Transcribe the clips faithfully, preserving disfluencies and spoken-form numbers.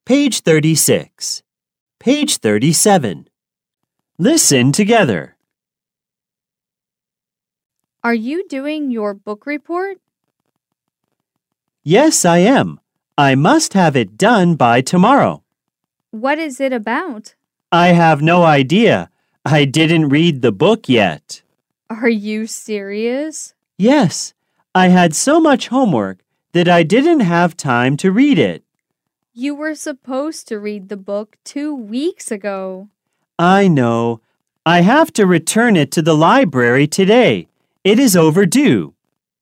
Page thirty-six. Page thirty-seven. Listen together. Are you doing your book report? Yes, I am. I must have it done by tomorrow. What is it about? I have no idea. I didn't read the book yet. Are you serious? Yes, I had so much homework that I didn't have time to read it. You were supposed to read the book two weeks ago. I know. I have to return it to the library today. It is overdue.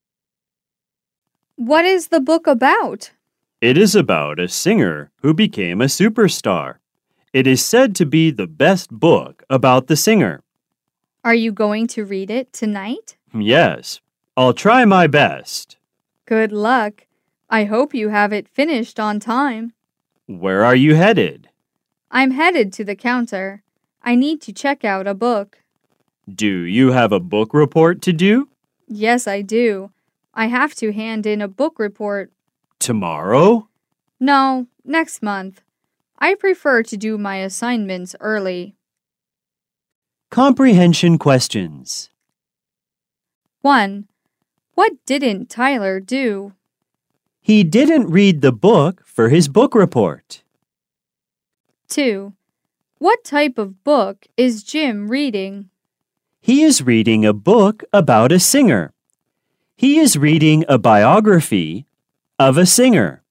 What is the book about? It is about a singer who became a superstar. It is said to be the best book about the singer. Are you going to read it tonight? Yes, I'll try my best. Good luck. I hope you have it finished on time. Where are you headed? I'm headed to the counter. I need to check out a book. Do you have a book report to do? Yes, I do. I have to hand in a book report. Tomorrow? No, next month. I prefer to do my assignments early. Comprehension questions. one. What didn't Tyler do? He didn't read the book for his book report. two. What type of book is Jim reading? He is reading a book about a singer. He is reading a biography of a singer.